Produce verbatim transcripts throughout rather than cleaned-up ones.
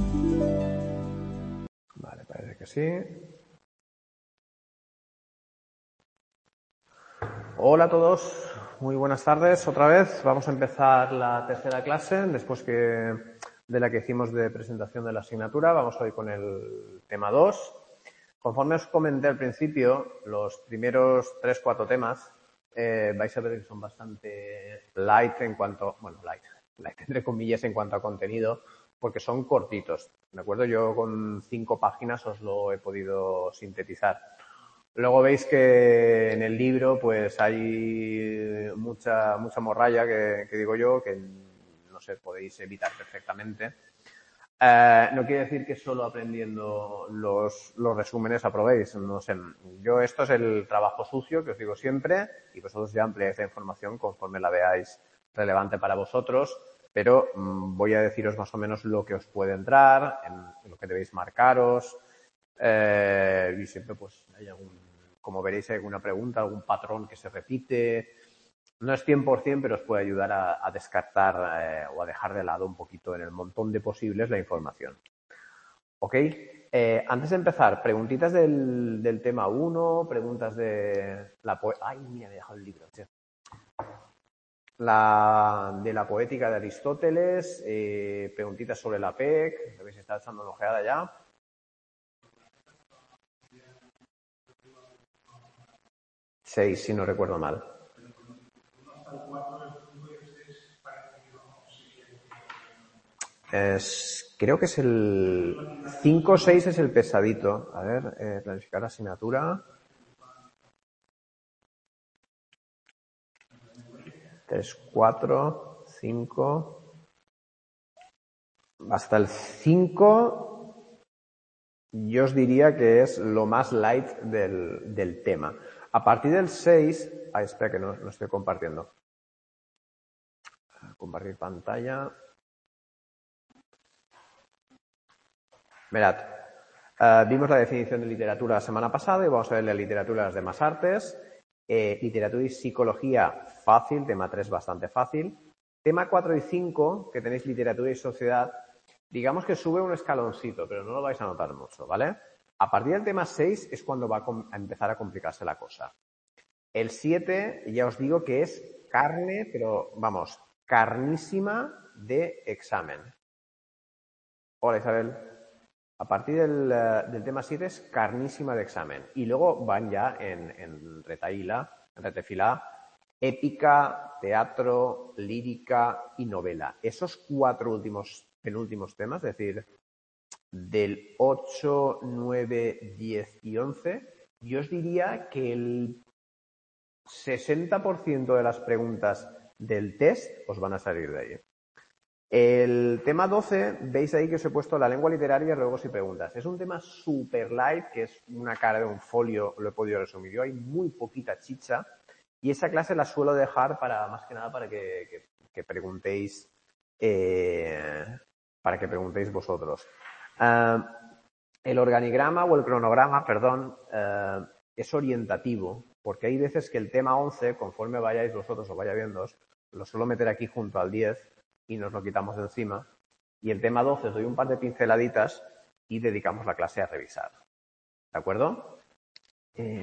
Vale, parece que sí. Hola a todos, muy buenas tardes otra vez. Vamos a empezar la tercera clase después que de la que hicimos de presentación de la asignatura. Vamos hoy con el tema dos. Conforme os comenté al principio, los primeros tres cuatro temas eh, vais a ver que son bastante light en cuanto, bueno, light, light entre comillas en cuanto a contenido, porque son cortitos, ¿de acuerdo? Yo con cinco páginas os lo he podido sintetizar. Luego veis que en el libro pues hay mucha mucha morralla que, que digo yo, que no sé, podéis evitar perfectamente. Eh, no quiere decir que solo aprendiendo los, los resúmenes aprobéis. No sé, yo esto es el trabajo sucio que os digo siempre y vosotros ya ampliáis la información conforme la veáis relevante para vosotros, pero mmm, voy a deciros más o menos lo que os puede entrar, en, en lo que debéis marcaros eh, y siempre pues hay algún, como veréis, hay alguna pregunta, algún patrón que se repite. No es cien por cien, pero os puede ayudar a, a descartar eh, o a dejar de lado un poquito en el montón de posibles la información. ¿Ok? Eh, antes de empezar, preguntitas del, del tema uno, preguntas de la poética. Ay, mira, me he dejado el libro. Che. La, de la poética de Aristóteles, eh, preguntitas sobre la P E C, ¿habéis estado echando una ojeada ya? Seis, si no recuerdo mal. Es, creo que es el cinco o seis es el pesadito. A ver, eh, planificar la asignatura. tres, cuatro, cinco. Hasta el cinco yo os diría que es lo más light del, del tema. A partir del seis... Ah, espera que no, no estoy compartiendo. Compartir pantalla. Mirad, uh, vimos la definición de literatura la semana pasada y vamos a ver la literatura de las demás artes. Eh, literatura y psicología, fácil, tema tres bastante fácil. Tema cuatro y cinco, que tenéis literatura y sociedad, digamos que sube un escaloncito, pero no lo vais a notar mucho, ¿vale? A partir del tema seis es cuando va a empezar a complicarse la cosa. El siete, ya os digo que es carne, pero vamos, carnísima de examen. Hola, Isabel. A partir del, del tema siete es carnísima de examen. Y luego van ya en, en retaíla, en retefilá, épica, teatro, lírica y novela. Esos cuatro últimos, penúltimos temas, es decir, del ocho, nueve, diez y once, yo os diría que el sesenta por ciento de las preguntas del test os van a salir de ahí. El tema doce, veis ahí que os he puesto la lengua literaria, ruegos y preguntas. Es un tema super light, que es una cara de un folio, lo he podido resumir yo. Hay muy poquita chicha y esa clase la suelo dejar para, más que nada, para que, que, que preguntéis, eh, para que preguntéis vosotros. Uh, el organigrama o el cronograma, perdón, uh, es orientativo, porque hay veces que el tema once, conforme vayáis vosotros o vaya viendo, lo suelo meter aquí junto al diez, y nos lo quitamos de encima. Y el tema doce os doy un par de pinceladitas y dedicamos la clase a revisar. ¿De acuerdo? Eh,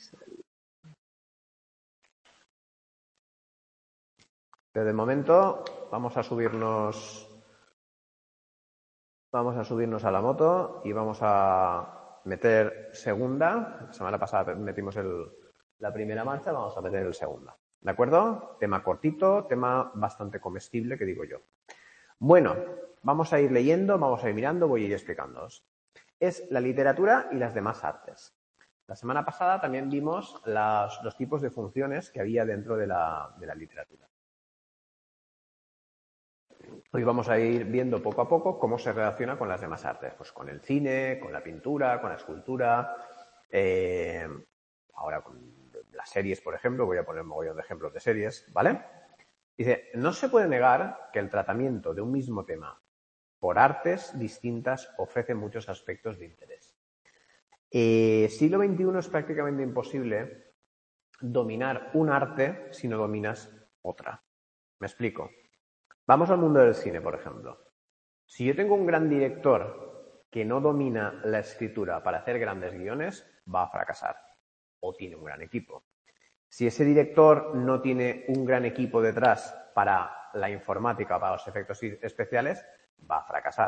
pero de momento vamos a subirnos vamos a subirnos a la moto y vamos a meter segunda. La semana pasada metimos el, la primera marcha, vamos a meter el segunda. ¿De acuerdo? Tema cortito, tema bastante comestible, que digo yo. Bueno, vamos a ir leyendo, vamos a ir mirando, voy a ir explicándoos. Es la literatura y las demás artes. La semana pasada también vimos las, los tipos de funciones que había dentro de la, de la literatura. Hoy vamos a ir viendo poco a poco cómo se relaciona con las demás artes. Pues con el cine, con la pintura, con la escultura, eh, ahora con las series, por ejemplo, voy a poner un mogollón de ejemplos de series, ¿vale? Dice, no se puede negar que el tratamiento de un mismo tema por artes distintas ofrece muchos aspectos de interés. Eh, siglo veintiuno es prácticamente imposible dominar un arte si no dominas otra. Me explico. Vamos al mundo del cine, por ejemplo. Si yo tengo un gran director que no domina la escritura para hacer grandes guiones, va a fracasar. O tiene un gran equipo. Si ese director no tiene un gran equipo detrás para la informática, para los efectos especiales, va a fracasar.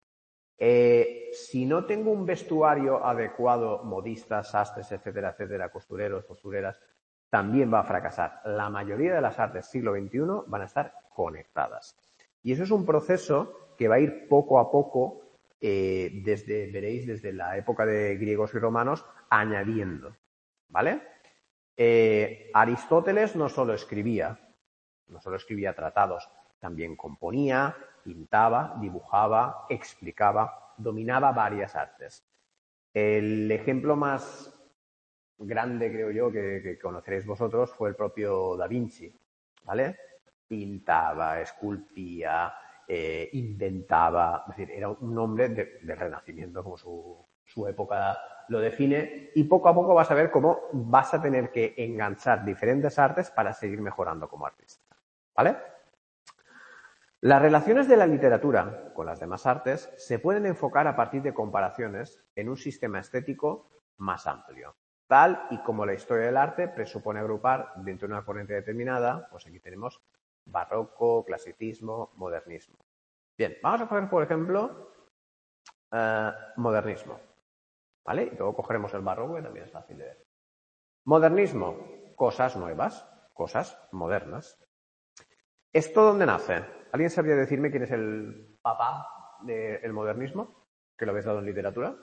Eh, si no tengo un vestuario adecuado, modistas, sastres, etcétera, etcétera, costureros, costureras, también va a fracasar. La mayoría de las artes siglo veintiuno van a estar conectadas. Y eso es un proceso que va a ir poco a poco, eh, desde, veréis, desde la época de griegos y romanos, añadiendo, ¿vale? Eh, Aristóteles no solo escribía, no solo escribía tratados, también componía, pintaba, dibujaba, explicaba, dominaba varias artes. El ejemplo más grande, creo yo, que, que conoceréis vosotros fue el propio Da Vinci, ¿vale? Pintaba, esculpía, eh, inventaba, es decir, era un hombre de, del Renacimiento, como su, su época lo define, y poco a poco vas a ver cómo vas a tener que enganchar diferentes artes para seguir mejorando como artista, ¿vale? Las relaciones de la literatura con las demás artes se pueden enfocar a partir de comparaciones en un sistema estético más amplio, tal y como la historia del arte presupone agrupar dentro de una corriente determinada, pues aquí tenemos barroco, clasicismo, modernismo. Bien, vamos a coger, por ejemplo, eh, modernismo, ¿vale? Y luego cogeremos el barroco, que también es fácil de ver. Modernismo, cosas nuevas, cosas modernas. ¿Esto dónde nace? ¿Alguien sabría decirme quién es el papá del modernismo? ¿Que lo habéis dado en literatura?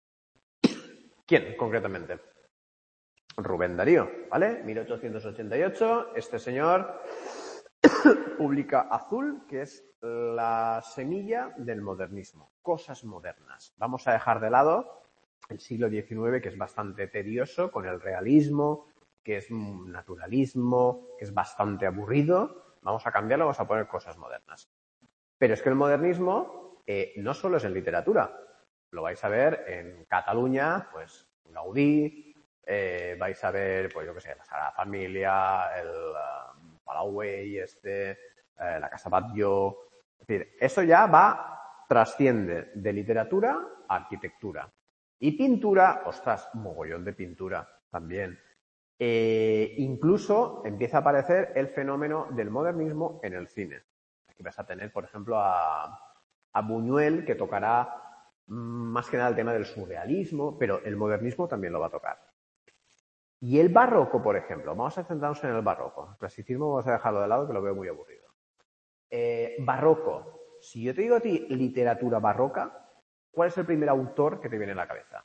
¿Quién, concretamente? Rubén Darío, ¿vale? mil ochocientos ochenta y ocho, este señor publica Azul, que es la semilla del modernismo, cosas modernas. Vamos a dejar de lado el siglo diecinueve, que es bastante tedioso, con el realismo, que es un naturalismo, que es bastante aburrido. Vamos a cambiarlo, vamos a poner cosas modernas. Pero es que el modernismo eh, no solo es en literatura. Lo vais a ver en Cataluña, pues Gaudí, eh, vais a ver, pues yo qué sé, la Sagrada Familia, el uh, Palau Güell, este, eh, la Casa Batlló. Es decir, eso ya va, trasciende de literatura a arquitectura. Y pintura, ostras, mogollón de pintura también. Eh, incluso empieza a aparecer el fenómeno del modernismo en el cine. Aquí vas a tener, por ejemplo, a, a Buñuel, que tocará más que nada el tema del surrealismo, pero el modernismo también lo va a tocar. Y el barroco, por ejemplo, vamos a centrarnos en el barroco. El clasicismo vamos a dejarlo de lado, que lo veo muy aburrido. Eh, barroco. Si yo te digo a ti literatura barroca, ¿cuál es el primer autor que te viene a la cabeza?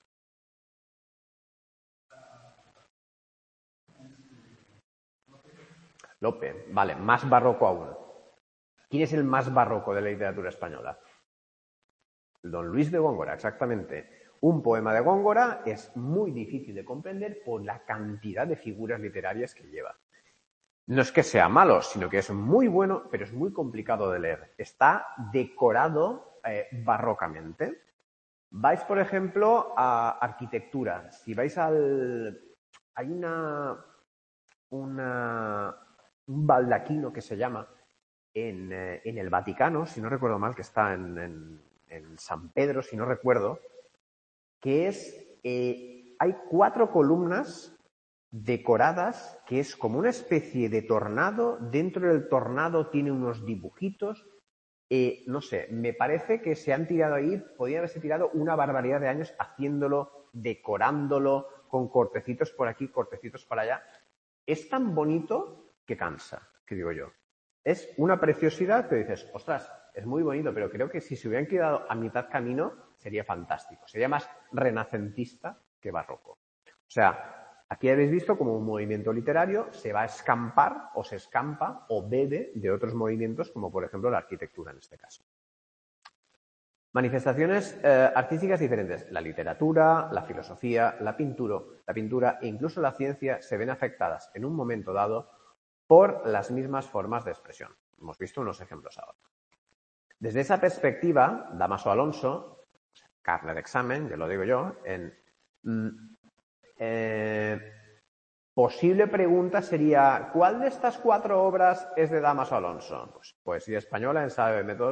Lope, vale, más barroco aún. ¿Quién es el más barroco de la literatura española? Don Luis de Góngora, exactamente. Un poema de Góngora es muy difícil de comprender por la cantidad de figuras literarias que lleva. No es que sea malo, sino que es muy bueno, pero es muy complicado de leer. Está decorado eh, barrocamente. Vais, por ejemplo, a arquitectura. Si vais al... Hay una... una un baldaquino que se llama en, eh, en el Vaticano, si no recuerdo mal, que está en, en, en San Pedro, si no recuerdo, que es... Eh, hay cuatro columnas decoradas, que es como una especie de tornado. Dentro del tornado tiene unos dibujitos. Eh, no sé, me parece que se han tirado ahí, podrían haberse tirado una barbaridad de años haciéndolo, decorándolo, con cortecitos por aquí, cortecitos para allá. Es tan bonito que cansa, que digo yo. Es una preciosidad que dices, ostras, es muy bonito, pero creo que si se hubieran quedado a mitad camino sería fantástico. Sería más renacentista que barroco. O sea, aquí habéis visto como un movimiento literario se va a escampar o se escampa o bebe de otros movimientos, como por ejemplo la arquitectura en este caso. Manifestaciones eh, artísticas diferentes. La literatura, la filosofía, la pintura, la pintura e incluso la ciencia se ven afectadas en un momento dado por las mismas formas de expresión. Hemos visto unos ejemplos ahora. Desde esa perspectiva, Dámaso Alonso, carne de examen, ya lo digo yo, en... Eh, posible pregunta sería, ¿cuál de estas cuatro obras es de Dámaso Alonso? Pues poesía española, ensayo de métodos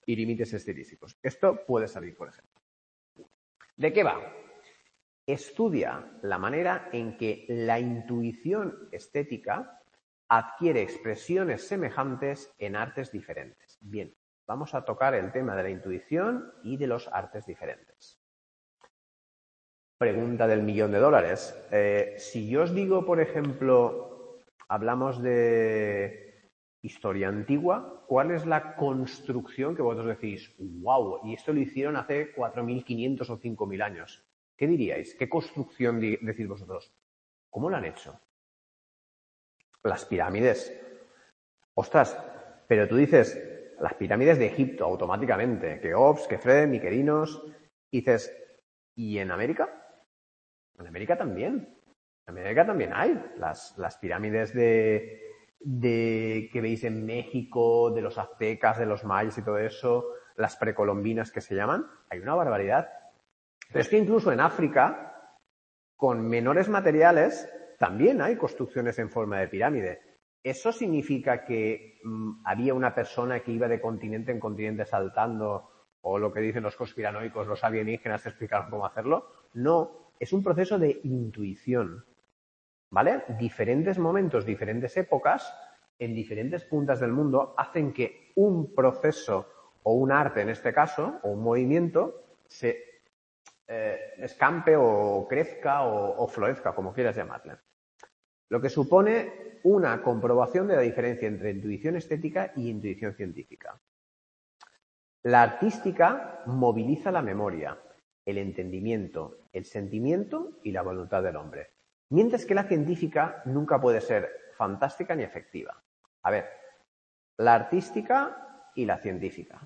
y límites estilísticos. Esto puede salir, por ejemplo. ¿De qué va? Estudia la manera en que la intuición estética adquiere expresiones semejantes en artes diferentes. Bien, vamos a tocar el tema de la intuición y de los artes diferentes. Pregunta del millón de dólares. Eh, si yo os digo, por ejemplo, hablamos de historia antigua, ¿cuál es la construcción que vosotros decís, wow, y esto lo hicieron hace cuatro mil quinientos o cinco mil años? ¿Qué diríais? ¿Qué construcción decís vosotros? ¿Cómo lo han hecho? Las pirámides. Ostras, pero tú dices, las pirámides de Egipto automáticamente, Keops, Kefren, Miquerinos, dices, ¿y en América? En América también. En América también hay las, las pirámides de, de que veis en México, de los aztecas, de los mayas y todo eso, las precolombinas que se llaman. Hay una barbaridad. Pero es que incluso en África, con menores materiales, también hay construcciones en forma de pirámide. ¿Eso significa que mmm, había una persona que iba de continente en continente saltando, o lo que dicen los conspiranoicos, los alienígenas te explicaron cómo hacerlo? No. Es un proceso de intuición, ¿vale? Diferentes momentos, diferentes épocas, en diferentes puntas del mundo, hacen que un proceso o un arte, en este caso, o un movimiento, se eh, escampe o crezca o, o florezca, como quieras llamarle. Lo que supone una comprobación de la diferencia entre intuición estética y intuición científica. La artística moviliza la memoria, el entendimiento, el sentimiento y la voluntad del hombre. Mientras que la científica nunca puede ser fantástica ni efectiva. A ver, la artística y la científica.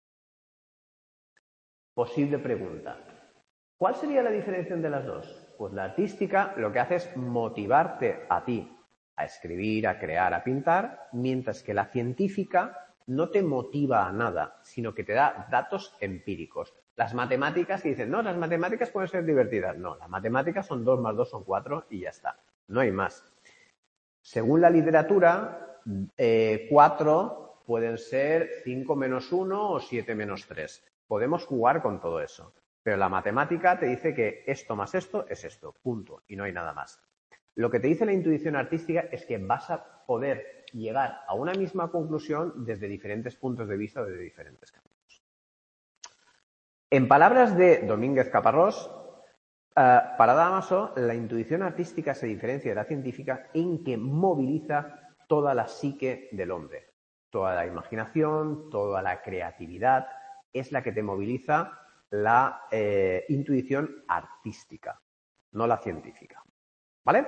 Posible pregunta. ¿Cuál sería la diferencia entre las dos? Pues la artística lo que hace es motivarte a ti a escribir, a crear, a pintar, mientras que la científica no te motiva a nada, sino que te da datos empíricos. Las matemáticas que dicen, no, las matemáticas pueden ser divertidas. No, las matemáticas son dos más dos son cuatro y ya está. No hay más. Según la literatura, eh, cuatro pueden ser cinco menos uno o siete menos tres. Podemos jugar con todo eso. Pero la matemática te dice que esto más esto es esto, punto, y no hay nada más. Lo que te dice la intuición artística es que vas a poder llegar a una misma conclusión desde diferentes puntos de vista, desde diferentes caminos. En palabras de Domínguez Caparrós, eh, para Dámaso, la intuición artística se diferencia de la científica en que moviliza toda la psique del hombre. Toda la imaginación, toda la creatividad, es la que te moviliza la eh, intuición artística, no la científica. ¿Vale?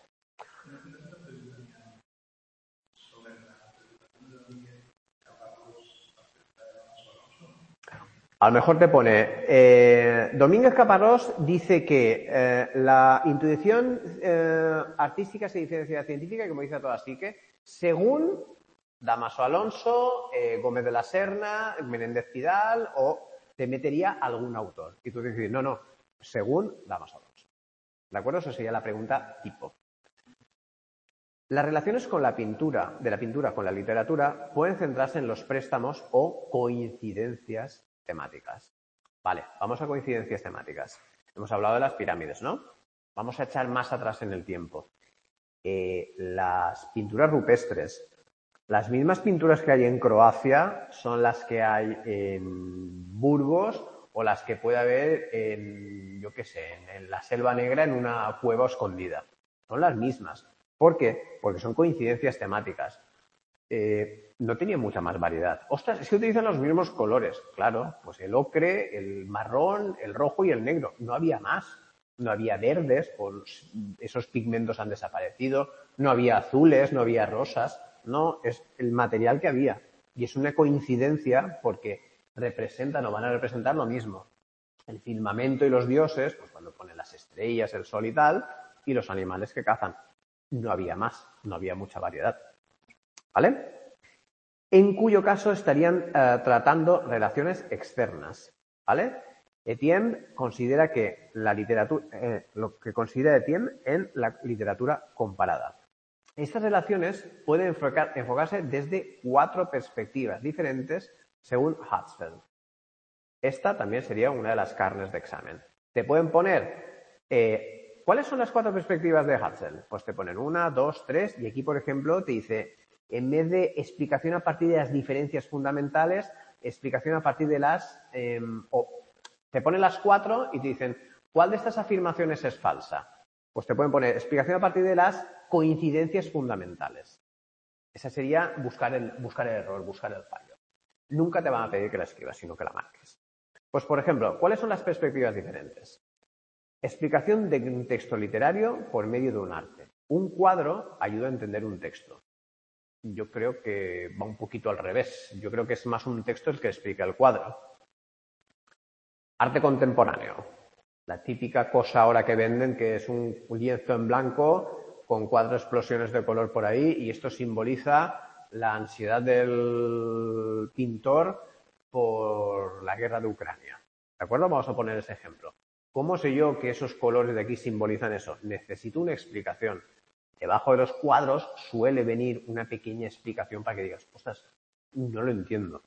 A lo mejor te pone, eh, Domínguez Caparrós dice que eh, la intuición eh, artística se diferencia de la científica, y como dice toda así que, según Dámaso Alonso, eh, Gómez de la Serna, Menéndez Pidal, o te metería algún autor. Y tú dices, no, no, según Dámaso Alonso. ¿De acuerdo? Eso sería la pregunta tipo. Las relaciones con la pintura, de la pintura con la literatura pueden centrarse en los préstamos o coincidencias temáticas. Vale, vamos a coincidencias temáticas. Hemos hablado de las pirámides, ¿no? Vamos a echar más atrás en el tiempo. Eh, las pinturas rupestres. Las mismas pinturas que hay en Croacia son las que hay en Burgos o las que puede haber en, yo qué sé, en, en la Selva Negra en una cueva escondida. Son las mismas. ¿Por qué? Porque son coincidencias temáticas. Eh, no tenía mucha más variedad. Ostras, es que utilizan los mismos colores. Claro, pues el ocre, el marrón, el rojo y el negro. No había más. No había verdes, pues esos pigmentos han desaparecido. No había azules, no había rosas. No, es el material que había. Y es una coincidencia porque representan o van a representar lo mismo. El firmamento y los dioses, pues cuando ponen las estrellas, el sol y tal, y los animales que cazan. No había más, no había mucha variedad. ¿Vale? En cuyo caso estarían eh, tratando relaciones externas. ¿Vale? Etienne considera que la literatura, eh, lo que considera Etienne en la literatura comparada. Estas relaciones pueden enfocar, enfocarse desde cuatro perspectivas diferentes según Hatzfeld. Esta también sería una de las carnes de examen. Te pueden poner, eh, ¿cuáles son las cuatro perspectivas de Hatzfeld? Pues te ponen una, dos, tres, y aquí, por ejemplo, te dice, en vez de explicación a partir de las diferencias fundamentales, explicación a partir de las, eh, o te ponen las cuatro y te dicen, ¿cuál de estas afirmaciones es falsa? Pues te pueden poner explicación a partir de las coincidencias fundamentales. Esa sería buscar el, buscar el error, buscar el fallo. Nunca te van a pedir que la escribas, sino que la marques. Pues, por ejemplo, ¿cuáles son las perspectivas diferentes? Explicación de un texto literario por medio de un arte. Un cuadro ayuda a entender un texto. Yo creo que va un poquito al revés. Yo creo que es más un texto el que explica el cuadro. Arte contemporáneo. La típica cosa ahora que venden que es un lienzo en blanco con cuatro explosiones de color por ahí y esto simboliza la ansiedad del pintor por la guerra de Ucrania. ¿De acuerdo? Vamos a poner ese ejemplo. ¿Cómo sé yo que esos colores de aquí simbolizan eso? Necesito una explicación. Debajo de los cuadros suele venir una pequeña explicación para que digas, ostras, no lo entiendo.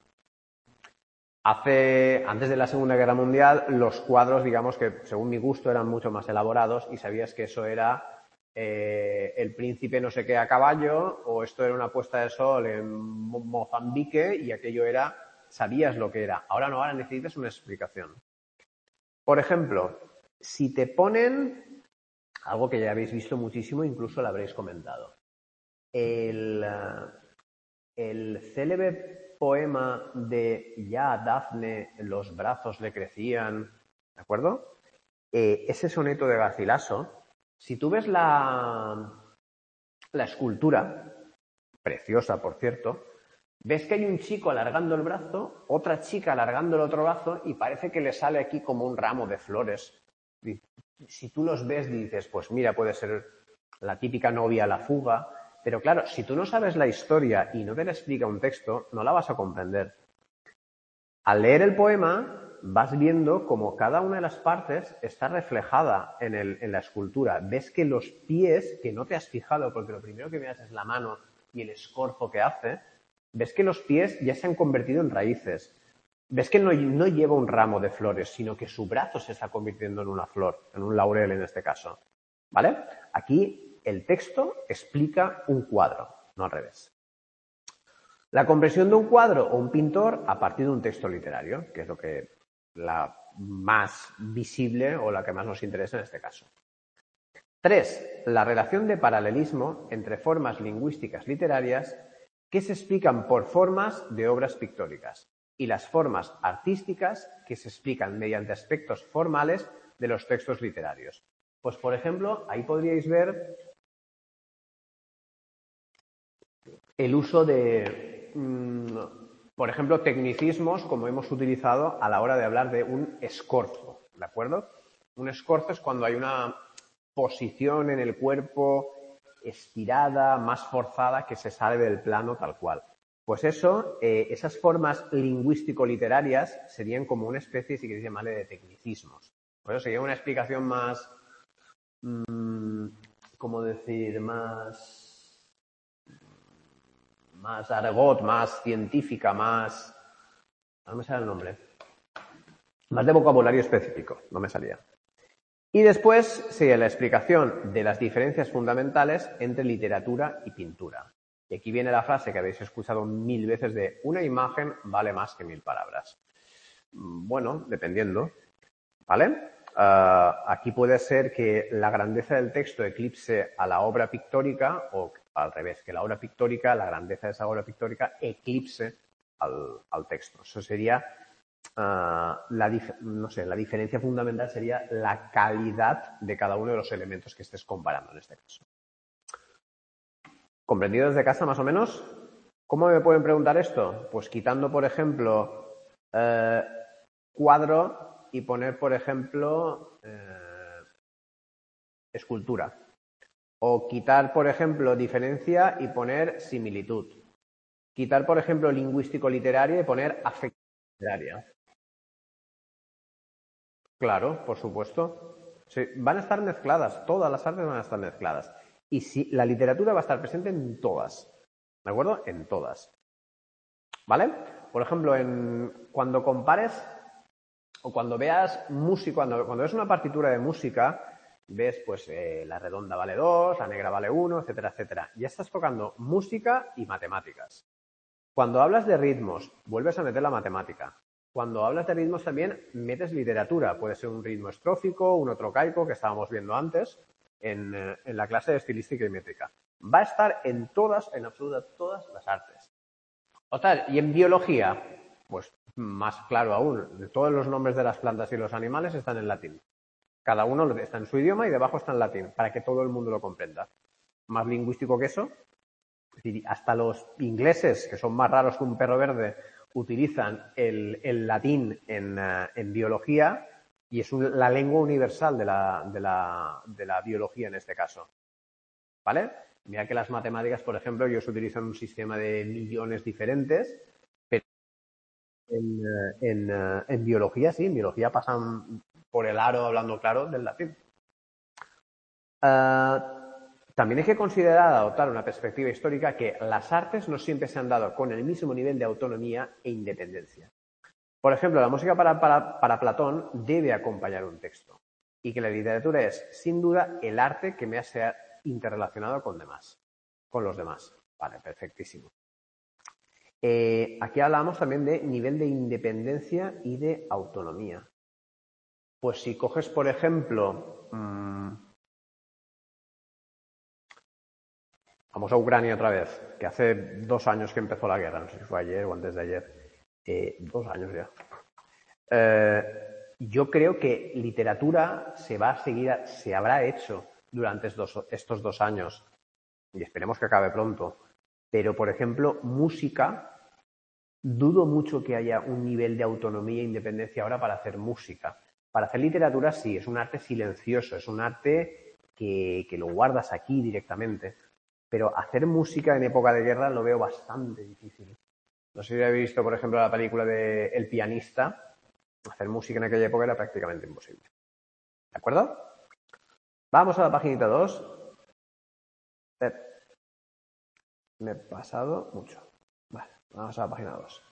Hace, antes de la Segunda Guerra Mundial, los cuadros, digamos que según mi gusto, eran mucho más elaborados y sabías que eso era eh, el príncipe no sé qué a caballo o esto era una puesta de sol en Mozambique y aquello era, sabías lo que era. Ahora no, ahora necesitas una explicación. Por ejemplo, si te ponen algo que ya habéis visto muchísimo, incluso lo habréis comentado. El, el célebre poema de ya a Dafne los brazos le crecían, ¿de acuerdo? Eh, ese soneto de Garcilaso, si tú ves la, la escultura, preciosa por cierto, ves que hay un chico alargando el brazo, otra chica alargando el otro brazo y parece que le sale aquí como un ramo de flores. Si tú los ves dices, pues mira, puede ser la típica novia a la fuga. Pero claro, si tú no sabes la historia y no te la explica un texto, no la vas a comprender. Al leer el poema, vas viendo cómo cada una de las partes está reflejada en, el, en la escultura. Ves que los pies, que no te has fijado, porque lo primero que miras es la mano y el escorzo que hace, ves que los pies ya se han convertido en raíces. Ves que no, no lleva un ramo de flores, sino que su brazo se está convirtiendo en una flor, en un laurel en este caso. ¿Vale? Aquí el texto explica un cuadro, no al revés. La comprensión de un cuadro o un pintor a partir de un texto literario, que es lo que la más visible o la que más nos interesa en este caso. Tres, la relación de paralelismo entre formas lingüísticas literarias que se explican por formas de obras pictóricas y las formas artísticas que se explican mediante aspectos formales de los textos literarios. Pues, por ejemplo, ahí podríais ver el uso de, mmm, por ejemplo, tecnicismos como hemos utilizado a la hora de hablar de un escorzo, ¿de acuerdo? Un escorzo es cuando hay una posición en el cuerpo estirada, más forzada, que se sale del plano tal cual. Pues eso, eh, esas formas lingüístico-literarias serían como una especie, si queréis llamarle, de tecnicismos. Por eso sería una explicación más, mmm, ¿cómo decir?, más... más argot, más científica, más... no me sale el nombre. Más de vocabulario específico, no me salía. Y después sigue la explicación de las diferencias fundamentales entre literatura y pintura. Y aquí viene la frase que habéis escuchado mil veces de una imagen vale más que mil palabras. Bueno, dependiendo, ¿vale? Uh, aquí puede ser que la grandeza del texto eclipse a la obra pictórica o al revés, que la obra pictórica, la grandeza de esa obra pictórica eclipse al, al texto. Eso sería, uh, la, no sé, la diferencia fundamental sería la calidad de cada uno de los elementos que estés comparando en este caso. ¿Comprendido desde casa más o menos? ¿Cómo me pueden preguntar esto? Pues quitando, por ejemplo, eh, cuadro y poner, por ejemplo, eh, escultura. O quitar, por ejemplo, diferencia y poner similitud. Quitar, por ejemplo, lingüístico-literario y poner afecto literaria. Claro, por supuesto. Sí, van a estar mezcladas, todas las artes van a estar mezcladas. Y si la literatura va a estar presente en todas, ¿de acuerdo? En todas. ¿Vale? Por ejemplo, en, cuando compares o cuando veas música, cuando, cuando ves una partitura de música, ves pues eh, la redonda vale dos, la negra vale uno, etcétera, etcétera. Ya estás tocando música y matemáticas. Cuando hablas de ritmos, vuelves a meter la matemática. Cuando hablas de ritmos también metes literatura. Puede ser un ritmo estrófico, uno trocaico, que estábamos viendo antes en, eh, en la clase de estilística y métrica. Va a estar en todas, en absoluta todas las artes. Total, y en biología, pues más claro aún, todos los nombres de las plantas y los animales están en latín. Cada uno está en su idioma y debajo está en latín, para que todo el mundo lo comprenda. Más lingüístico que eso. Es decir, hasta los ingleses, que son más raros que un perro verde, utilizan el, el latín en, uh, en biología y es un, la lengua universal de la, de, la, de la biología en este caso. ¿Vale? Mira que las matemáticas, por ejemplo, ellos utilizan un sistema de millones diferentes, pero en, uh, en, uh, en biología sí, en biología pasan por el aro, hablando claro, del latín. Uh, También hay que considerar adoptar una perspectiva histórica que las artes no siempre se han dado con el mismo nivel de autonomía e independencia. Por ejemplo, la música para, para, para Platón debe acompañar un texto y que la literatura es, sin duda, el arte que me hace interrelacionado con demás, con los demás. Vale, perfectísimo. Eh, aquí hablamos también de nivel de independencia y de autonomía. Pues si coges, por ejemplo, mmm, vamos a Ucrania otra vez, que hace dos años que empezó la guerra, no sé si fue ayer o antes de ayer. Eh, dos años ya. Eh, yo creo que literatura se va a seguir, se habrá hecho durante estos, estos dos años y esperemos que acabe pronto. Pero, por ejemplo, música, dudo mucho que haya un nivel de autonomía e independencia ahora para hacer música. Para hacer literatura sí, es un arte silencioso, es un arte que, que lo guardas aquí directamente. Pero hacer música en época de guerra lo veo bastante difícil. No sé si habéis visto, por ejemplo, la película de El pianista. Hacer música en aquella época era prácticamente imposible. ¿De acuerdo? Vamos a la paginita dos. Eh, me he pasado mucho. Vale, vamos a la página dos.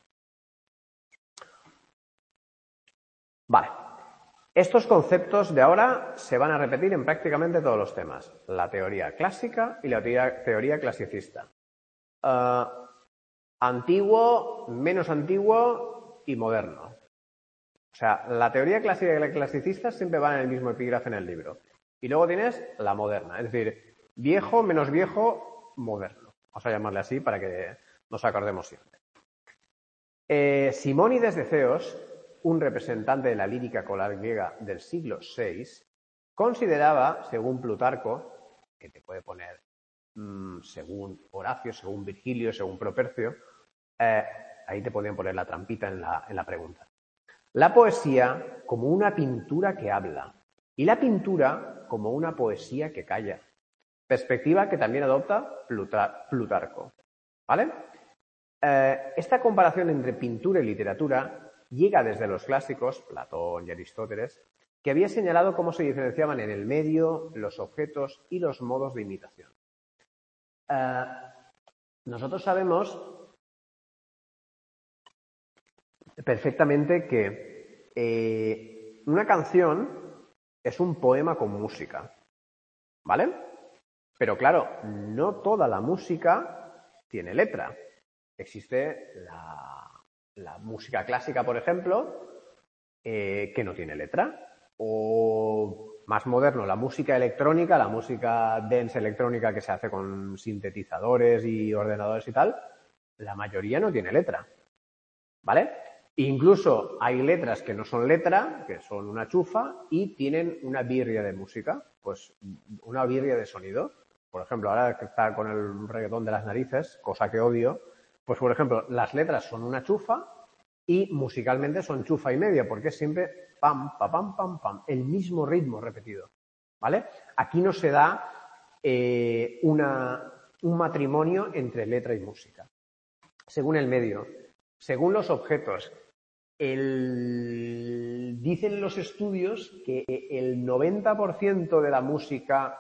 Vale. Estos conceptos de ahora se van a repetir en prácticamente todos los temas. La teoría clásica y la teoría, teoría clasicista. Uh, antiguo, menos antiguo y moderno. O sea, la teoría clásica y la clasicista siempre van en el mismo epígrafe en el libro. Y luego tienes la moderna, es decir, viejo, menos viejo, moderno. Vamos a llamarle así para que nos acordemos siempre. Eh, Simónides de Ceos, un representante de la lírica coral griega del siglo seis, consideraba, según Plutarco, que te puede poner mmm, según Horacio, según Virgilio, según Propercio, eh, ahí te podían poner la trampita en la, en la pregunta. La poesía como una pintura que habla y la pintura como una poesía que calla. Perspectiva que también adopta Plutarco. ¿Vale? Eh, esta comparación entre pintura y literatura llega desde los clásicos, Platón y Aristóteles, que había señalado cómo se diferenciaban en el medio, los objetos y los modos de imitación. Eh, nosotros sabemos perfectamente que eh, una canción es un poema con música, ¿vale? Pero claro, no toda la música tiene letra. Existe la, la música clásica, por ejemplo, eh, que no tiene letra. O más moderno, la música electrónica, la música dance electrónica que se hace con sintetizadores y ordenadores y tal, la mayoría no tiene letra, ¿vale? Incluso hay letras que no son letra, que son una chufa y tienen una birria de música, pues una birria de sonido. Por ejemplo, ahora que está con el reggaetón de las narices, cosa que odio, pues por ejemplo, las letras son una chufa y musicalmente son chufa y media, porque es siempre pam, pam, pam, pam, pam, el mismo ritmo repetido, ¿vale? Aquí no se da eh, una, un matrimonio entre letra y música. Según el medio, según los objetos, el... dicen los estudios que el noventa por ciento de la música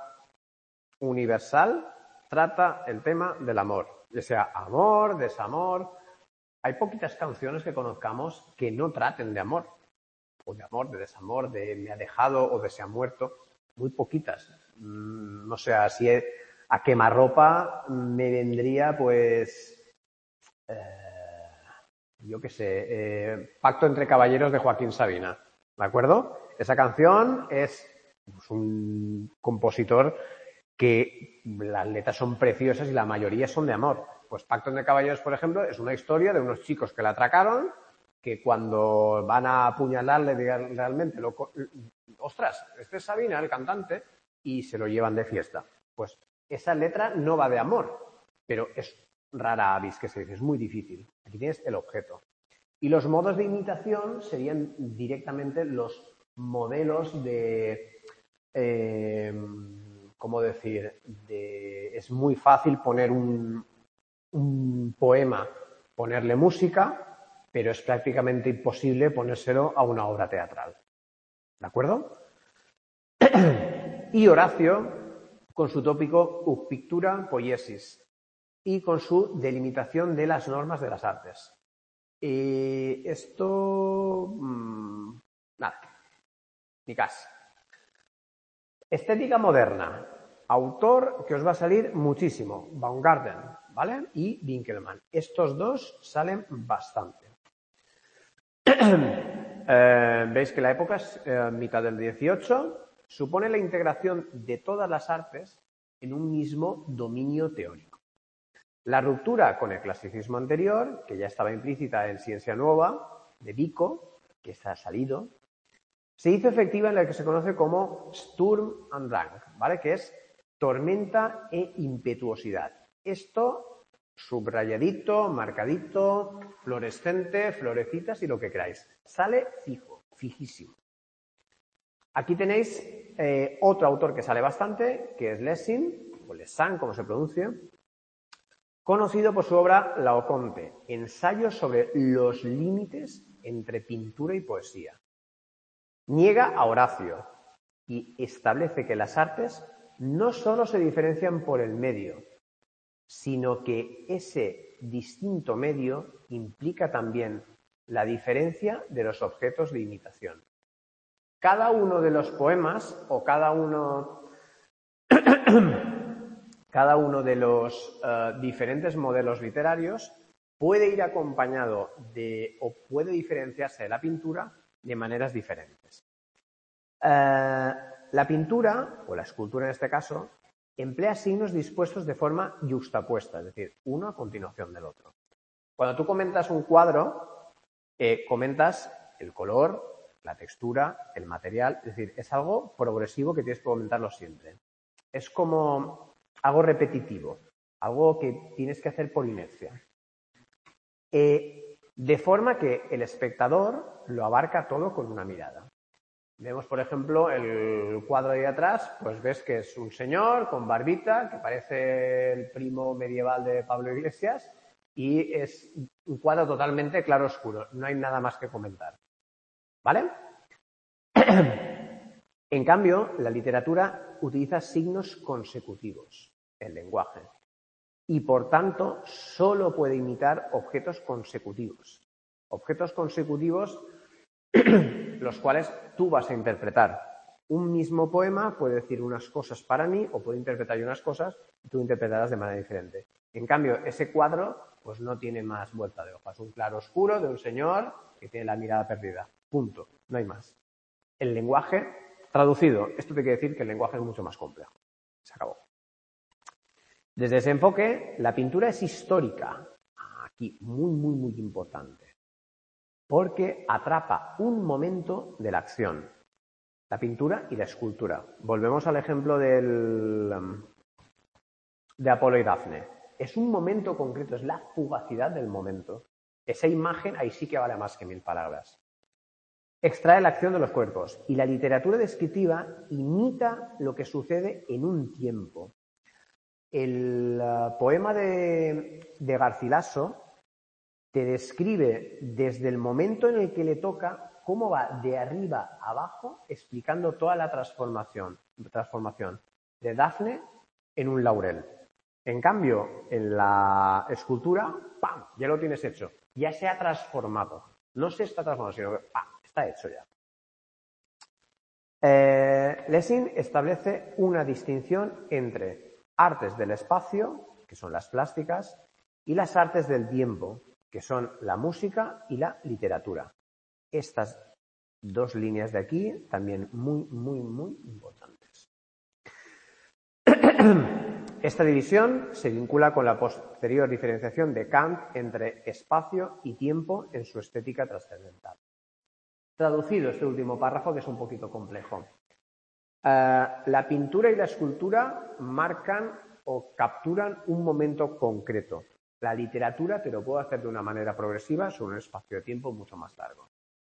universal trata el tema del amor, ya sea amor, desamor, hay poquitas canciones que conozcamos que no traten de amor. O de amor, de desamor, de me ha dejado o de se ha muerto. Muy poquitas. No sé, así a quemarropa me vendría, pues, eh, yo qué sé, eh, Pacto entre caballeros de Joaquín Sabina. ¿De acuerdo? Esa canción es pues, un compositor que las letras son preciosas y la mayoría son de amor. Pues Pacto entre caballeros, por ejemplo, es una historia de unos chicos que la atracaron, que cuando van a apuñalarle realmente, lo, ostras, este es Sabina, el cantante, y se lo llevan de fiesta. Pues esa letra no va de amor, pero es rara avis que se dice, es muy difícil. Aquí tienes el objeto. Y los modos de imitación serían directamente los modelos de, eh, ¿cómo decir? De, es muy fácil poner un, un poema, ponerle música, pero es prácticamente imposible ponérselo a una obra teatral. ¿De acuerdo? Y Horacio, con su tópico Ut pictura poiesis, y con su delimitación de las normas de las artes. Y esto... Mmm, nada, ni caso. Estética moderna. Autor que os va a salir muchísimo. Baumgarten, ¿vale? Y Winkelmann. Estos dos salen bastante. eh, Veis que la época es eh, mitad del dieciocho. Supone la integración de todas las artes en un mismo dominio teórico. La ruptura con el clasicismo anterior, que ya estaba implícita en Ciencia Nueva, de Vico, que está salido, se hizo efectiva en la que se conoce como Sturm und Drang, ¿vale? Que es tormenta e impetuosidad. Esto subrayadito, marcadito, fluorescente, florecitas y lo que queráis. Sale fijo, fijísimo. Aquí tenéis eh, otro autor que sale bastante, que es Lessing, o Lessin, como se pronuncia, conocido por su obra Laoconte, ensayo sobre los límites entre pintura y poesía. Niega a Horacio y establece que las artes no solo se diferencian por el medio, sino que ese distinto medio implica también la diferencia de los objetos de imitación. Cada uno de los poemas o cada uno, cada uno de los uh, diferentes modelos literarios puede ir acompañado de o puede diferenciarse de la pintura de maneras diferentes. Uh, la pintura, o la escultura en este caso, emplea signos dispuestos de forma yuxtapuesta, es decir, uno a continuación del otro. Cuando tú comentas un cuadro, eh, comentas el color, la textura, el material, es decir, es algo progresivo que tienes que comentarlo siempre. Es como algo repetitivo, algo que tienes que hacer por inercia. Eh, de forma que el espectador lo abarca todo con una mirada. Vemos, por ejemplo, el cuadro de ahí atrás, pues ves que es un señor con barbita, que parece el primo medieval de Pablo Iglesias, y es un cuadro totalmente claro-oscuro, no hay nada más que comentar. ¿Vale? En cambio, la literatura utiliza signos consecutivos, el lenguaje, y por tanto solo puede imitar objetos consecutivos. Objetos consecutivos los cuales tú vas a interpretar. Un mismo poema puede decir unas cosas para mí o puede interpretar yo unas cosas y tú interpretarás de manera diferente. En cambio, ese cuadro pues no tiene más vuelta de hoja. Es un claro oscuro de un señor que tiene la mirada perdida. Punto. No hay más. El lenguaje, traducido, esto te quiere decir que el lenguaje es mucho más complejo. Se acabó. Desde ese enfoque, la pintura es histórica. Aquí, muy, muy, muy importante. Porque atrapa un momento de la acción. La pintura y la escultura. Volvemos al ejemplo del, de Apolo y Dafne. Es un momento concreto, es la fugacidad del momento. Esa imagen ahí sí que vale más que mil palabras. Extrae la acción de los cuerpos y la literatura descriptiva imita lo que sucede en un tiempo. El uh, poema de, de Garcilaso te describe desde el momento en el que le toca cómo va de arriba a abajo explicando toda la transformación, transformación de Dafne en un laurel. En cambio, en la escultura, ¡pam!, ya lo tienes hecho. ya se ha transformado. No se está transformando, sino que ¡pam!, está hecho ya. Eh, Lessing establece una distinción entre artes del espacio, que son las plásticas, y las artes del tiempo, que son la música y la literatura. Estas dos líneas de aquí también muy, muy, muy importantes. Esta división se vincula con la posterior diferenciación de Kant entre espacio y tiempo en su estética trascendental. Traducido este último párrafo, que es un poquito complejo. Uh, la pintura y la escultura marcan o capturan un momento concreto. La literatura te lo puede hacer de una manera progresiva sobre un espacio de tiempo mucho más largo.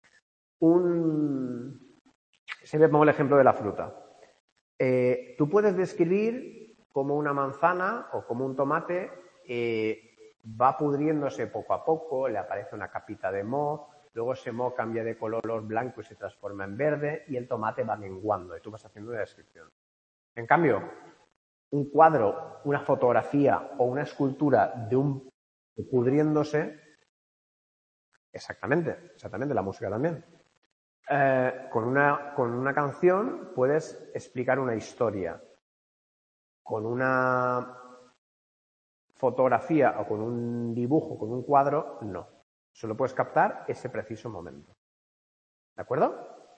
Un... Siempre pongo el ejemplo de la fruta. Eh, tú puedes describir cómo una manzana o como un tomate eh, va pudriéndose poco a poco, le aparece una capita de moho, luego ese moho cambia de color blanco y se transforma en verde y el tomate va menguando y tú vas haciendo una descripción. En cambio, un cuadro, una fotografía o una escultura de un pudriéndose, exactamente, exactamente, la música también. Eh, con, una, con una canción puedes explicar una historia. Con una fotografía o con un dibujo, con un cuadro, no. Solo puedes captar ese preciso momento. ¿De acuerdo?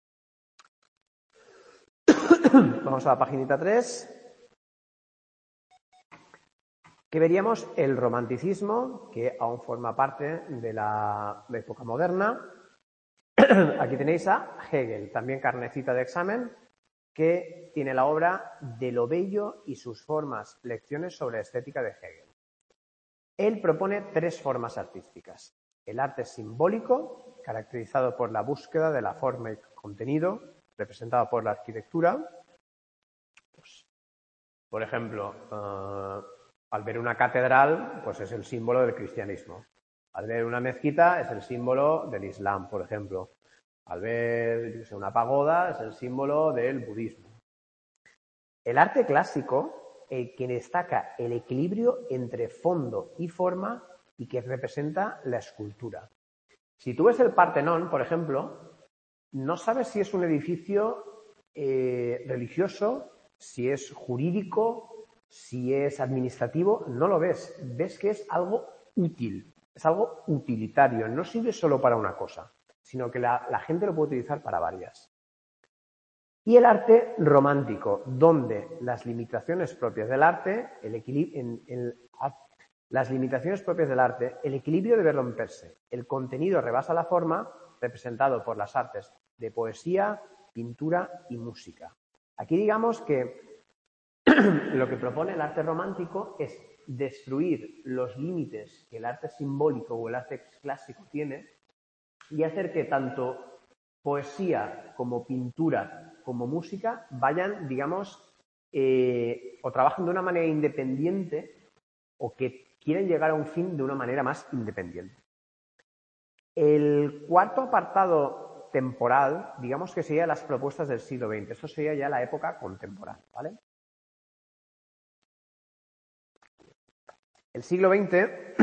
Vamos a la paginita tres. Que veríamos el romanticismo, que aún forma parte de la, de la época moderna. Aquí tenéis a Hegel, también carnecita de examen, que tiene la obra De lo bello y sus formas, lecciones sobre estética de Hegel. Él propone tres formas artísticas. El arte simbólico, caracterizado por la búsqueda de la forma y contenido, representado por la arquitectura. Pues, por ejemplo, uh, al ver una catedral, pues es el símbolo del cristianismo. Al ver una mezquita es el símbolo del Islam, por ejemplo. Al ver, yo sé, una pagoda es el símbolo del budismo. El arte clásico, el que destaca el equilibrio entre fondo y forma y que representa la escultura. Si tú ves el Partenón, por ejemplo, no sabes si es un edificio eh, religioso, si es jurídico, si es administrativo, no lo ves. Ves que es algo útil, es algo utilitario, no sirve solo para una cosa, sino que la, la gente lo puede utilizar para varias. Y el arte romántico, donde las limitaciones propias del arte, el equilibrio, en, en, las limitaciones propias del arte, el equilibrio debe romperse. El contenido rebasa la forma, representado por las artes de poesía, pintura y música. Aquí digamos que lo que propone el arte romántico es destruir los límites que el arte simbólico o el arte clásico tiene y hacer que tanto poesía como pintura como música vayan, digamos, eh, o trabajen de una manera independiente o que quieren llegar a un fin de una manera más independiente. El cuarto apartado temporal, digamos que sería las propuestas del siglo veinte. Esto sería ya la época contemporánea, ¿vale? El siglo veinte...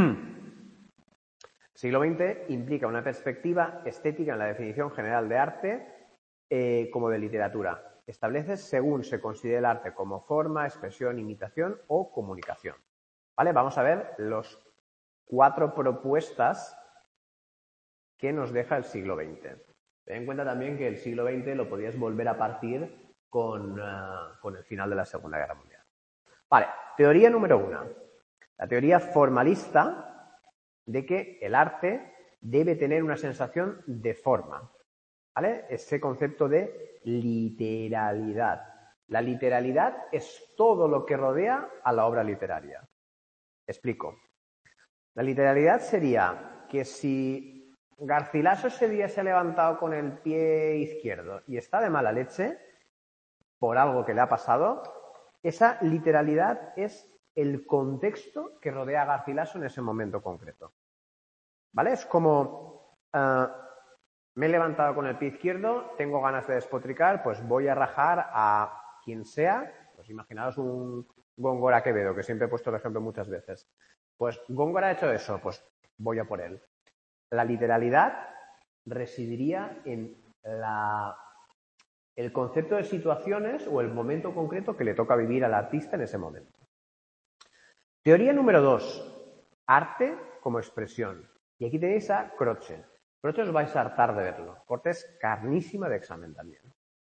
El siglo veinte implica una perspectiva estética en la definición general de arte eh, como de literatura. Establece según se considere el arte como forma, expresión, imitación o comunicación. ¿Vale? Vamos a ver las cuatro propuestas que nos deja el siglo veinte. Ten en cuenta también que el siglo veinte lo podías volver a partir con, uh, con el final de la Segunda Guerra Mundial. Vale, teoría número uno. La teoría formalista de que el arte debe tener una sensación de forma, ¿vale? Ese concepto de literalidad. La literalidad es todo lo que rodea a la obra literaria. Explico. La literalidad sería que si Garcilaso ese día se ha levantado con el pie izquierdo y está de mala leche por algo que le ha pasado, esa literalidad es el contexto que rodea a Garcilaso en ese momento concreto. ¿Vale? Es como uh, me he levantado con el pie izquierdo, tengo ganas de despotricar, pues voy a rajar a quien sea. Pues imaginaos un Góngora Quevedo, que siempre he puesto el ejemplo muchas veces. Pues Góngora ha hecho eso, pues voy a por él. La literalidad residiría en la, el concepto de situaciones o el momento concreto que le toca vivir al artista en ese momento. Teoría número dos, arte como expresión. Y aquí tenéis a Croce. Croce os vais a hartar de verlo. Corte es carnísima de examen también.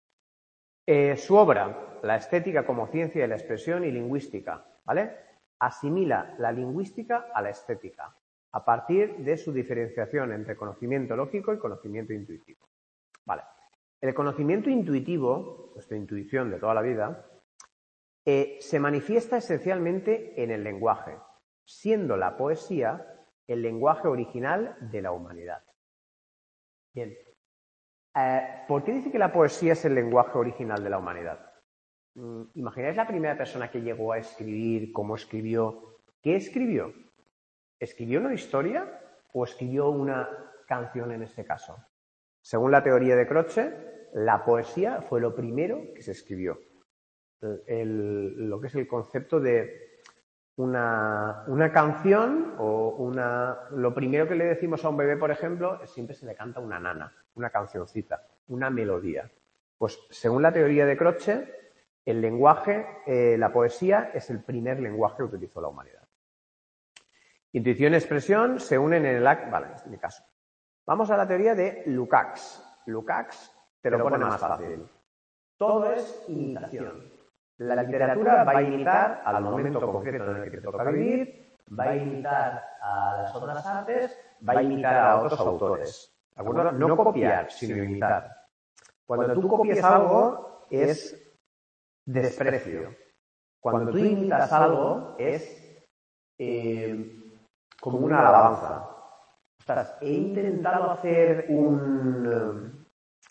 Eh, su obra, La estética como ciencia de la expresión y lingüística, ¿vale? Asimila la lingüística a la estética, a partir de su diferenciación entre conocimiento lógico y conocimiento intuitivo. Vale. El conocimiento intuitivo, nuestra intuición de toda la vida, eh, se manifiesta esencialmente en el lenguaje, siendo la poesía el lenguaje original de la humanidad. Bien. Eh, ¿Por qué dice que la poesía es el lenguaje original de la humanidad? Mm, ¿Imagináis la primera persona que llegó a escribir, cómo escribió? ¿Qué escribió? ¿Escribió una historia o escribió una canción en este caso? Según la teoría de Croce, la poesía fue lo primero que se escribió. El, el, lo que es el concepto de una, una canción o una... Lo primero que le decimos a un bebé, por ejemplo, es siempre se le canta una nana, una cancioncita, una melodía. Pues según la teoría de Croce, el lenguaje, eh, la poesía es el primer lenguaje que utilizó la humanidad. Intuición y expresión se unen en el acto... Vale, en este caso. Vamos a la teoría de Lukács. Lukács te lo pone más fácil. Todo es imitación. La literatura va a imitar al momento concreto en el que te toca vivir, va a imitar a las otras artes, va a imitar a otros autores. ¿De acuerdo? No copiar, sino imitar. Cuando tú copias algo es desprecio. Cuando tú imitas algo es eh, como una alabanza. Ostras, he intentado hacer un,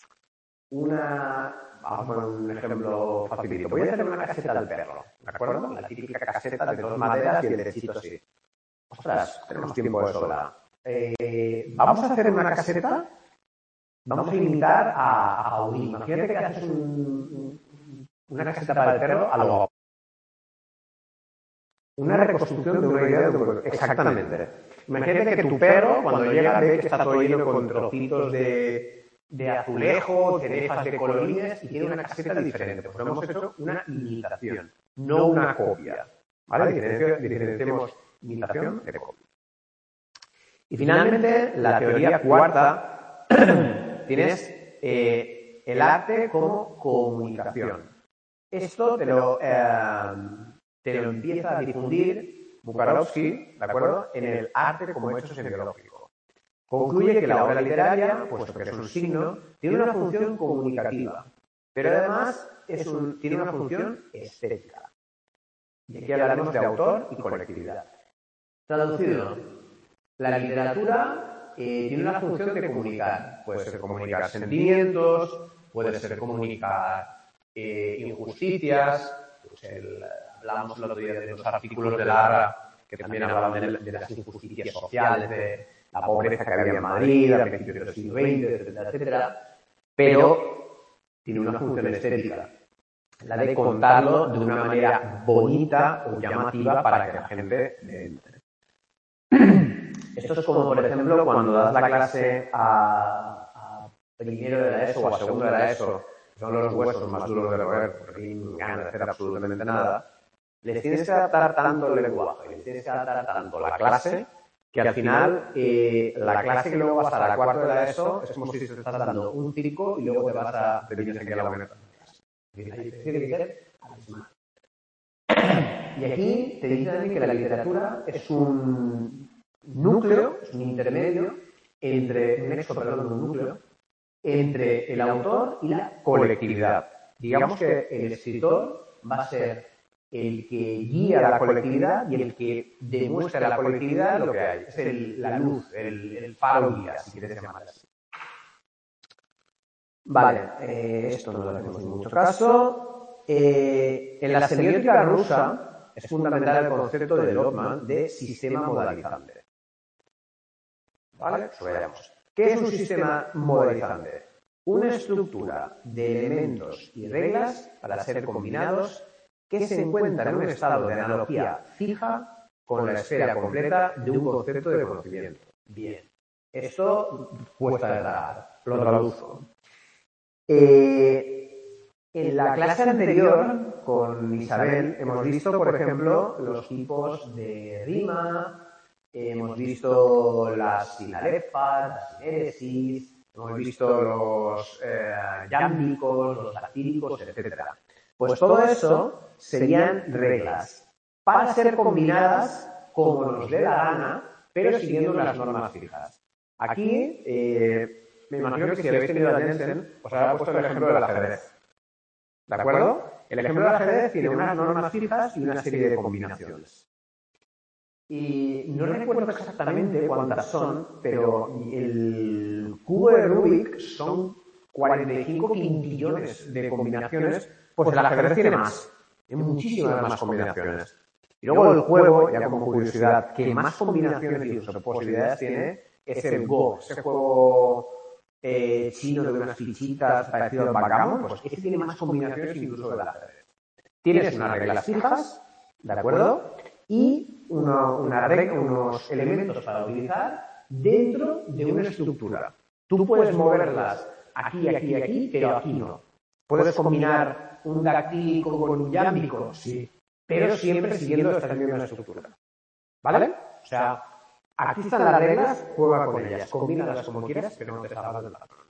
una... Vamos a poner un ejemplo facilito. Voy a hacer una caseta del perro, ¿de acuerdo? La típica caseta de dos maderas y el techito así. Ostras, tenemos tiempo de sobra. Eh, vamos a hacer una caseta, vamos a imitar a, a Gaudí. Imagínate que haces un, una caseta para el perro a lo Gaudí. Una reconstrucción de una idea de un perro. Exactamente. Imagínate que tu perro, cuando llega, ve que está todo lleno con trocitos de... de azulejo, cerezas de colorines y tiene una caseta diferente. Pues hemos hecho una imitación, no una copia. ¿Vale? Diferenciemos imitación de copia. Y finalmente, la teoría cuarta, tienes eh, el arte como comunicación. Esto te lo, eh, te lo empieza a difundir Bukharovsky, ¿de acuerdo?, en el arte como hecho semiológico. Concluye que la obra literaria, puesto que es un signo, tiene una función comunicativa, pero además es un, tiene una función estética. Y aquí hablaremos de autor y colectividad. Traducido, la literatura eh, tiene una función de comunicar. Puede ser comunicar sentimientos, puede ser comunicar eh, injusticias. Pues el, hablamos el otro día de los artículos de Lara, que también hablaban de, de las injusticias sociales, de la pobreza que había en Madrid a principios del siglo veinte, etcétera, etcétera. Pero tiene una función estética, la de contarlo de una manera bonita o llamativa para que la gente le entre. Esto es como, por ejemplo, cuando das la clase a, a primero de la ESO o a segundo de la ESO, que son los huesos más duros de roer, porque no ganas de hacer absolutamente nada, les tienes que adaptar tanto el lenguaje, les tienes que adaptar tanto la clase, que al final eh, la clase que luego vas a la cuarta de la ESO es como si te estás dando un circo y luego te vas a... te vienes aquí a la boneta. Y aquí te dice también que la literatura es un núcleo, es un intermedio entre, un nexo, perdón, un núcleo, entre el autor y la colectividad. Digamos que el escritor va a ser el que guía a la colectividad y el que demuestra a la colectividad lo que hay. Es el, la luz, el, el faro guía, si quieres llamarlo así. Vale, eh, esto no lo hacemos mucho caso. Eh, en la semiótica rusa es fundamental el concepto de Lotman de sistema modalizante. ¿Vale? Subrayamos. ¿Qué es un sistema modalizante? Una estructura de elementos y reglas para ser combinados que se encuentra en un estado de analogía fija con la esfera completa de un concepto de conocimiento. Bien. Esto cuesta de tragar. Lo traduzco. Eh, en la clase anterior, con Isabel, hemos visto, por ejemplo, los tipos de rima, hemos visto las silarefas, las sinéresis, hemos visto los eh, yámbicos, los dactílicos, etcétera. Pues todo eso serían reglas para ser combinadas como nos dé la gana, pero siguiendo las normas fijas. Aquí, eh, me imagino que si habéis tenido a Jensen, os habrá puesto el ejemplo del ajedrez. ¿De acuerdo? El ejemplo del ajedrez tiene unas normas fijas y una serie de combinaciones. Y no recuerdo exactamente cuántas son, pero el cubo de Rubik son cuarenta y cinco quintillones de combinaciones, pues el ajedrez tiene más, tiene muchísimas más combinaciones. Y luego el juego, ya como curiosidad, que más combinaciones y posibilidades tiene es el Go, ese juego eh, chino de unas fichitas parecido al backgammon, pues ese tiene más combinaciones incluso del ajedrez. Tienes unas reglas fijas, ¿de acuerdo? Y una, una regla, unos elementos para utilizar dentro de una estructura. Tú puedes moverlas aquí, aquí, aquí, pero aquí no. ¿Puedes combinar un dactílico con un yámbico? Sí. Pero siempre siguiendo esta misma estructura. ¿Vale? O sea, aquí están las reglas, juega con ellas, combínalas como quieras, pero no te salgas del patrón.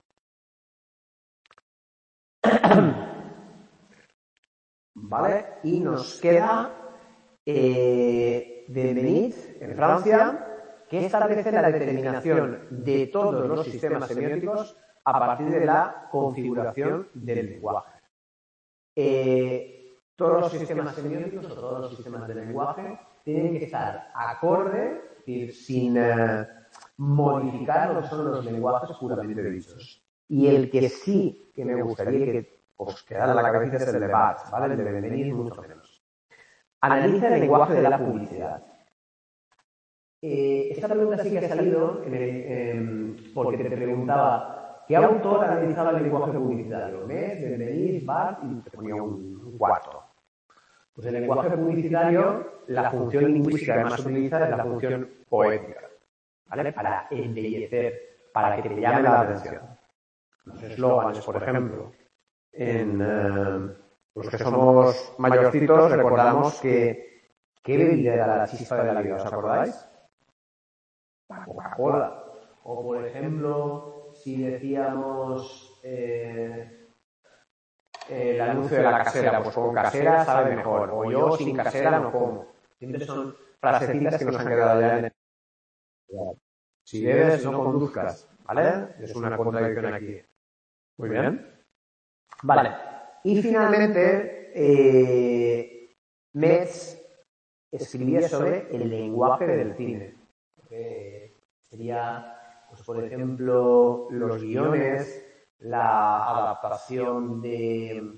¿Vale? Y nos queda eh, Benveniste, en Francia, que establece la determinación de todos los sistemas semióticos a partir de la configuración del lenguaje. Eh, todos los sistemas semióticos o todos los sistemas de lenguaje tienen que estar acorde, es decir, sin eh, modificar lo que son los lenguajes puramente dichos. Y el que sí que me gustaría que os quedara en la cabeza es el de Barthes, ¿vale? El de Benveniste mucho menos. Analiza el lenguaje de la publicidad. Eh, esta pregunta sí que ha salido en el, eh, porque te preguntaba ¿qué autor analizaba el lenguaje publicitario? Metz, Benveniste, Barthes y te ponía un, un cuarto. Pues el lenguaje publicitario, la función lingüística que más se utiliza es la función poética, ¿vale? Para embellecer, para que te llame la atención. Los eslóganes, por ejemplo, en eh, los que somos mayorcitos recordamos que ¿qué bebida era la chispa de la vida? ¿Os acordáis? La Coca-Cola. O, por ejemplo, si decíamos eh, el anuncio de la casera, pues con casera sabe mejor. O yo sin casera no como. Siempre son frasecitas que nos han quedado ya en el... Si bebes, no conduzcas, ¿vale? Es una contradicción aquí. Muy bien. Vale. Y finalmente, eh, Metz escribía sobre el lenguaje del cine. Eh, sería, pues, por ejemplo, los guiones, la adaptación de...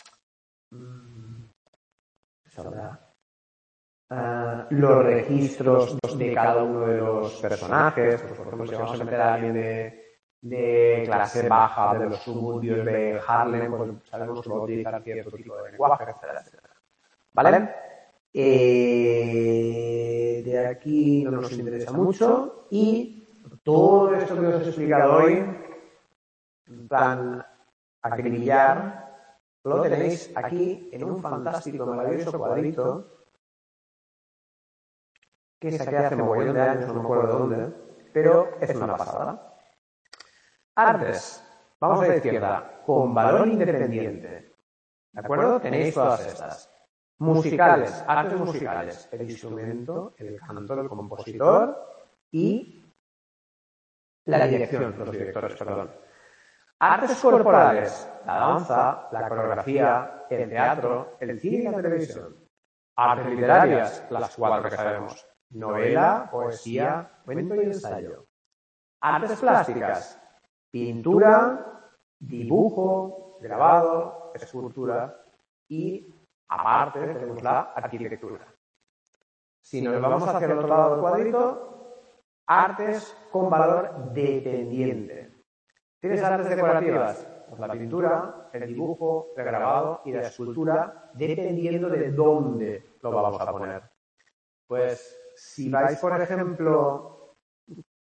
Uh, los registros de cada uno de los personajes. Pues, por ejemplo, si vamos a meter a alguien de, de clase baja, de los suburbios de Harlem, pues sabemos que va a utilizar cierto tipo de lenguaje, etcétera, etcétera. ¿Vale? Eh, de aquí no nos interesa mucho y todo esto que os he explicado hoy, en plan acribillar, lo tenéis aquí en un fantástico, maravilloso cuadrito que saqué hace mogollón de años, no me acuerdo de dónde, pero es una pasada. Artes, vamos a la izquierda, con valor independiente. ¿De acuerdo? Tenéis todas estas. Musicales, artes musicales, el instrumento, el canto, el compositor y la dirección, los directores, perdón. Artes corporales, la danza, la coreografía, el teatro, el cine y la televisión. Artes literarias, las cuatro que sabemos. Novela, poesía, cuento y ensayo. Artes plásticas, pintura, dibujo, grabado, escultura y, aparte, tenemos la arquitectura. Si nos vamos hacia el otro lado del cuadrito, artes con valor dependiente. ¿Tienes artes decorativas? Pues la pintura, el dibujo, el grabado y la escultura, dependiendo de dónde lo vamos a poner. Pues, si vais, por ejemplo,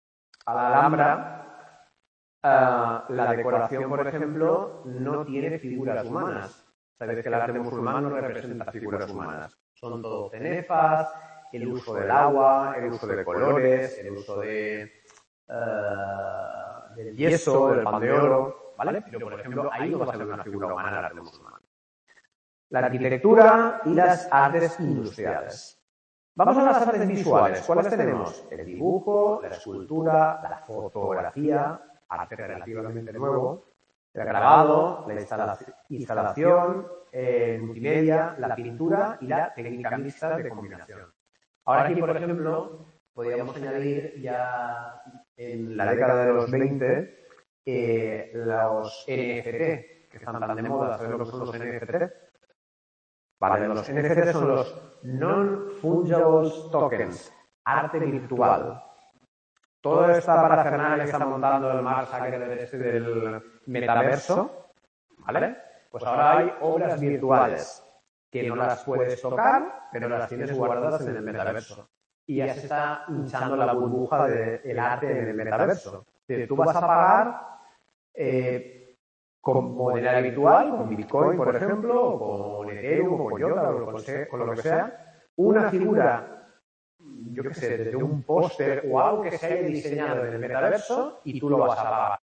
a la Alhambra, uh, la decoración, por ejemplo, no tiene figuras humanas. Sabéis que el arte musulmán no representa figuras humanas. Son todo cenefas, el uso del agua, el uso de colores, el uso de, uh, del yeso, del pan de oro, ¿vale? Pero, por ejemplo, ahí no vas a ver una figura humana en el arte musulmán. La arquitectura y las artes industriales. Vamos a las artes visuales. ¿Cuáles tenemos? El dibujo, la escultura, la fotografía, arte relativamente nuevo, el grabado, la instalación, el multimedia, la pintura y la técnica mixta de combinación. Ahora aquí, por ejemplo, podríamos añadir ya en la década de los veinte eh, los N F T, que están tan de moda. ¿Sabes lo que son los N F T? Vale, los N F T son los Non-Fungible Tokens, arte virtual. Toda esta parafernalia que está montando el Mark Zuckerberg del metaverso, ¿vale? Pues ahora hay obras virtuales que no las puedes tocar, pero las tienes guardadas en el metaverso. Y ya se está hinchando la burbuja del arte en el metaverso. Es decir, tú vas a pagar eh, con moneda virtual, con Bitcoin, por ejemplo, o con Ethereum, o con Yoda, o con, con lo que sea, una figura, yo qué sé, de un póster o algo que se haya diseñado en el metaverso y tú lo vas a pagar.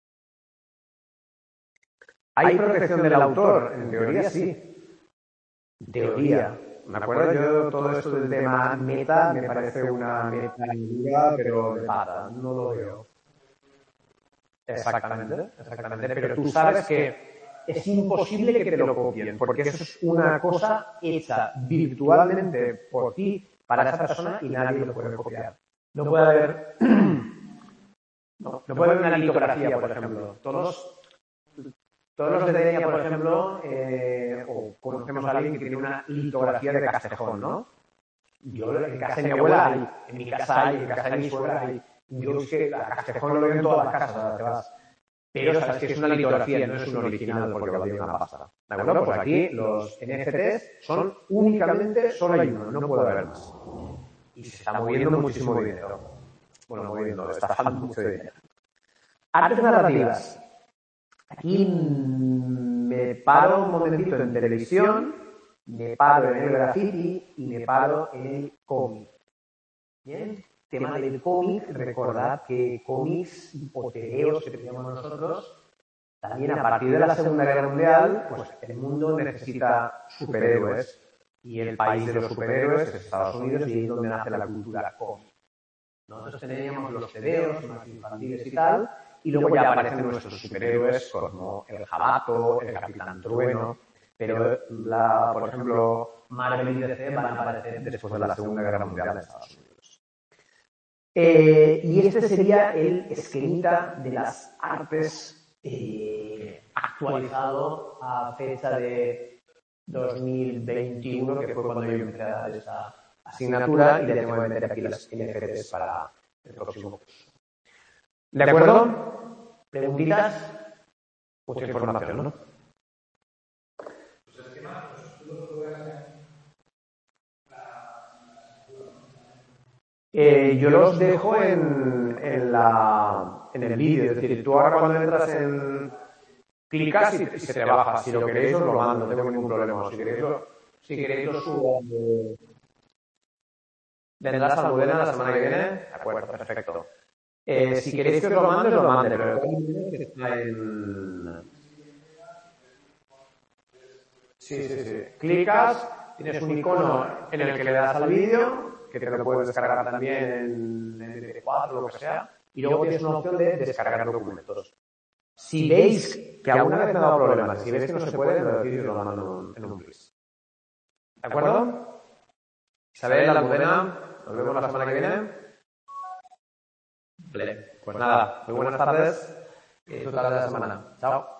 ¿Hay protección del autor? En teoría sí. En teoría. Me acuerdo yo todo esto del tema meta, me parece una meta dura, pero de pata, no lo veo. Exactamente, exactamente. Pero tú sabes que es imposible que te lo copien, porque eso es una cosa hecha virtualmente por ti para esa persona y nadie lo puede copiar. No puede haber, no, no puede haber una litografía, por ejemplo. Todos, todos los de Denia, por ejemplo, eh, o conocemos a alguien que tiene una litografía de Castejón, ¿no? Yo en casa de mi abuela hay, en mi casa hay, en casa de mi suegra hay. Yo es que a Castejón lo veo en todas las casas, te vas. Pero sabes que es una litografía, no es un original porque valdría una pasta. ¿De acuerdo? Pues aquí los N F Ts son únicamente, solo hay uno, no puede haber más. Y se está moviendo muchísimo dinero. Bueno, moviendo, está bajando mucho dinero. Artes narrativas. Aquí me paro un momentito en televisión, me paro en el graffiti y me paro en el cómic. ¿Bien? Tema del cómic, recordad que cómics o tebeos que teníamos nosotros, también a partir de la Segunda Guerra Mundial, pues el mundo necesita superhéroes y el país de los superhéroes es Estados Unidos y ahí es donde nace la cultura cómic. Nosotros teníamos los tebeos más infantiles y tal, y luego ya aparecen nuestros superhéroes como el Jabato, el Capitán Trueno, pero la, por ejemplo, Marvel y D C van a aparecer después de la Segunda Guerra Mundial en Estados Unidos. Eh, y este sería el esquemita de las artes eh, actualizado a fecha de dos mil veintiuno, que fue cuando yo empecé a dar esta asignatura, y le tengo que meter aquí las N F Ts para el próximo curso. ¿De acuerdo? ¿Preguntitas? Mucha información, ¿no? Eh, yo los dejo en, en, la, en el vídeo, es decir, tú ahora cuando entras en... clicas y, y se te baja. Si lo queréis os lo mando, no tengo ningún problema. Si queréis lo, si queréis lo subo. ¿Vendrás a Almudena la semana que viene? De acuerdo, perfecto. Eh, si queréis que os lo mande, os lo mande, pero está en... Sí, sí, sí. Clicas, tienes un icono en el que le das al vídeo, que te lo puedes descargar también en M P cuatro o lo que sea, y luego tienes una opción de descargar documentos. Si veis que alguna vez me ha dado problemas, si veis que no se puede, lo decís y os lo mando en un please. ¿De acuerdo? Isabel, Almudena, nos vemos la semana que viene. Vale, pues nada, muy buenas tardes y disfrutad de la semana. Chao.